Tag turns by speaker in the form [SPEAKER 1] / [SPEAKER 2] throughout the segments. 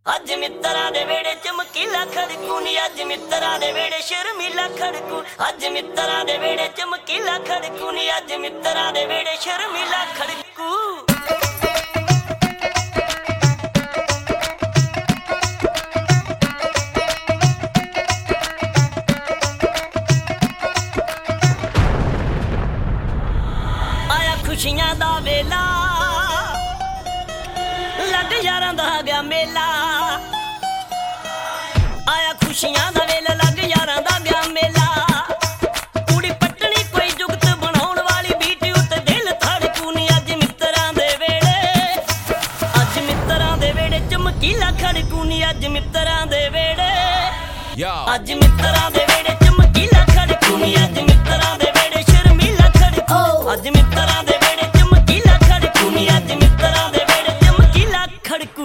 [SPEAKER 1] ਅੱਜ ਮਿੱਤਰਾਂ ਦੇ ਵੇੜੇ ਚਮਕੀਲਾ ਖੜਕੂ ਨੀ ਅੱਜ ਮਿੱਤਰਾਂ ਦੇ ਵੇੜੇ ਸ਼ਰਮੀਲਾ ਖੜਕੂ ਅੱਜ ਮਿੱਤਰਾਂ ਦੇ ਵੇੜੇ ਚਮਕੀਲਾ ਖੜਕੂ ਨੀ ਅੱਜ ਮਿੱਤਰਾਂ ਦੇ ਵੇੜੇ ਸ਼ਰਮੀਲਾ ਖੜਕੂ ਆਇਆ ਖੁਸ਼ੀਆਂ ਦਾ ਵੇਲਾ ਲੱਗ ਯਾਰਾਂ ਦਾ ਗਿਆ ਮੇਲਾ ਆਇਆ ਖੁਸ਼ੀਆਂ ਦਾ ਵੇਲਾ ਲੱਗ ਯਾਰਾਂ ਦਾ ਗਿਆ ਮੇਲਾ ਕੁੜੀ ਪੱਟਣੀ ਕੋਈ ਜੁਗਤ ਬਣਾਉਣ ਵਾਲੀ ਬੀਟੀ ਉੱਤੇ ਦਿਲ ਧੜਕੂ ਨੀ ਅੱਜ ਮਿੱਤਰਾਂ ਦੇ ਵੇੜੇ ਅੱਜ ਮਿੱਤਰਾਂ ਦੇ ਵੇੜੇ ਚਮਕੀਲਾ ਖੜਕੂ ਨੀ ਅੱਜ ਮਿੱਤਰਾਂ ਦੇ ਵੇੜੇ ਅੱਜ ਮਿੱਤਰਾਂ ਦੇ ਵੇੜੇ ਚਮਕੀਲਾ ਖੜਕੂ ਨੀ ਅੱਜ ਮਿੱਤਰਾਂ ਦੇ ਵੇੜੇ ਸ਼ਰਮੀਲਾ ਖੜਕੂ ਅੱਜ ਮਿੱਤਰਾਂ ਦੇ ਵੇੜੇ ਚਮਕੀਲਾ ਖੜਕੂ ਨੀ ਅੱਜ ਮਿੱਤਰਾਂ ਦੇ ਵੇੜੇ ਚਮਕੀਲਾ ਖੜਕੂ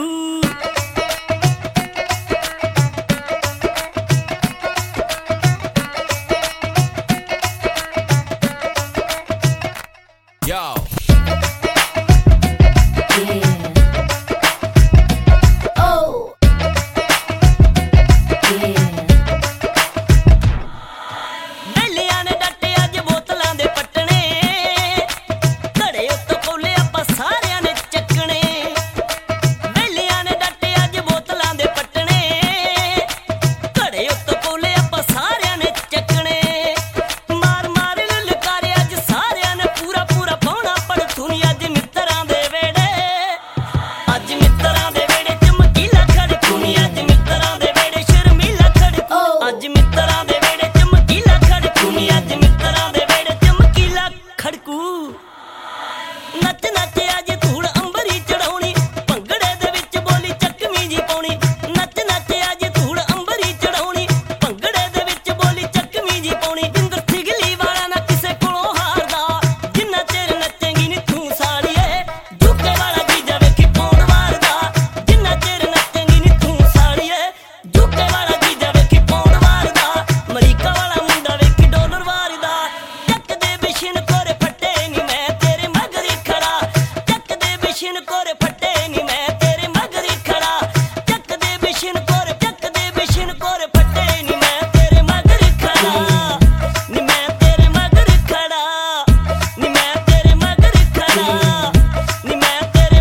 [SPEAKER 1] ਨੱਚ ਨੱਚ ਅੱਜ ਧੂੜ ਅੰਬਰੀ ਚੜਾਉਣੀ ਭੰਗੜੇ ਦੇ ਵਿੱਚ ਬੋਲੀ ਚੱਕਵੀਂ ਜੀ ਪਾਉਣੀ ਨੱਚ ਨੱਚ ਅੱਜ ਧੂੜ ਅੰਬਰੀ ਚੜਾਉਣੀ ਭੰਗੜੇ ਦੇ ਵਿੱਚ ਬੋਲੀ ਚੱਕਵੀਂ ਜੀ ਪਾਉਣੀ ਬਿੰਦਰ ਸਿਗਲੀ ਵਾਲਾ ਨਾ ਕਿਸੇ ਕੋਲੋਂ ਹਾਰਦਾ ਜਿੰਨਾ ਚਿਰ ਨੱਚੇਂਗੀ ਨੀ ਤੂੰ ਸਾਲੀਏ ਝੁਕੇ ਵਾਲਾ ਜੀਜਾ ਵੇਖੀ ਪਾਉਣ ਵਾਰਦਾ ਜਿੰਨਾ ਚਿਰ ਨੱਚੇਂਗੀ ਨੀ ਤੂੰ ਸਾਲੀਏ ਝੁਕੇ ਵਾਲਾ ਜੀਜਾ ਵੇਖੀ ਪਾਉਣ ਵਾਰਦਾ ਅਮਰੀਕਾ ਵਾਲਾ ਮੁੰਡਾ ਵੇਖੀ ਡਾਲਰ ਵਾਰਦਾ ਚੱਕਦੇ ਬਿਸ਼ਨ ਕੋਰੇ ਫੱਟੇ ਨੀ ਮੈਂ ਤੇਰੇ ਮਗਰ ਬਿਸ਼ਨ ਕੋਰੇ ਫੱਟੇ ਨੀ ਮੈਂ ਤੇਰੇ ਮਗਰ ਖੜਾ ਚੱਕਦੇ ਬਿਸ਼ਨ ਕੋਰੇ ਫੱਟੇ ਨੀ ਮੈਂ ਤੇਰੇ ਮਗਰ ਖੜਾ ਨੀ ਮੈਂ ਤੇਰੇ ਮਗਰ ਖੜਾ ਨੀ ਮੈਂ ਤੇਰੇ ਮਗਰ ਖੜਾ ਨੀ ਮੈਂ ਤੇਰੇ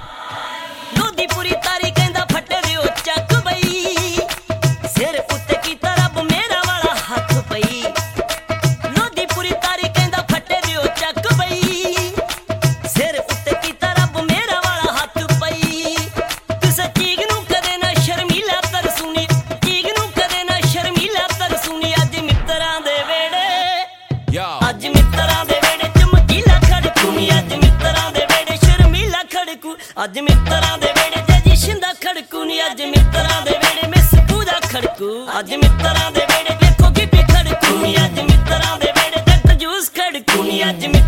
[SPEAKER 1] ਲੋਦੀਪੁਰੀ ਤਾਰੀ ਕਹਿੰਦਾ ਫੱਟੇ ਦਿਓ ਚੱਕ ਬਈ ਸਿਰ ਉੱਤੇ ਕੀਤਾ ਰੱਬ ਮੇਰਾ ਵਾਲਾ ਹੱਥ ਪਈ ਲੋਦੀਪੁਰੀ ਤਾਰੀ ਕਹਿੰਦਾ ਫੱਟੇ ਦਿਓ ਚੱਕ ਬਈ ਸਿਰ ਉੱਤੇ ਕੀਤਾ ਰੱਬ ਮੇਰਾ ਵਾਲਾ ਹੱਥ ਪਈ ਕਿਸੇ ਚੀਜ਼ ਨੂੰ ਕਦੇ ਨਾ ਸ਼ਰਮੀਲਾ ਤਰਸੂਨੀ ਚੀਜ਼ ਨੂੰ ਕਦੇ ਨਾ ਸ਼ਰਮੀਲਾ ਤਰਸੂਨੀ ਅੱਜ ਮਿੱਤਰਾਂ ਦੇ ਵੇੜੇ ਅੱਜ ਮਿੱਤਰਾਂ ਦੇ ਵੇੜੇ ਚਮਕੀਲਾ ਖੜਕੂ ਨੀ ਅੱਜ ਮਿੱਤਰਾਂ ਦੇ ਵੇੜੇ ਸ਼ਰਮੀਲਾ ਖੜਕੂ ਅੱਜ ਮਿੱਤਰਾਂ ਦੇ ਵੇੜੇ ਜਜੀ ਸ਼ਿੰਦਾ ਖੜਕੂ ਨੀ ਅੱਜ ਮਿੱਤਰਾਂ ਦੇ ਵੇੜੇ ਮਿਸ ਪੂਜਾ ਖੜਕੂ ਅੱਜ ਮਿੱਤਰਾਂ ਦੇ ਵੇੜੇ ਵੇਖੋ ਗਿੱਪੀ ਖੜਕੂ ਨੀ ਅੱਜ ਮਿੱਤਰਾਂ ਦੇ ਵੇੜੇ ਜੱਟ ਜੂਸ ਖੜਕੂ ਨੀ ਅੱਜ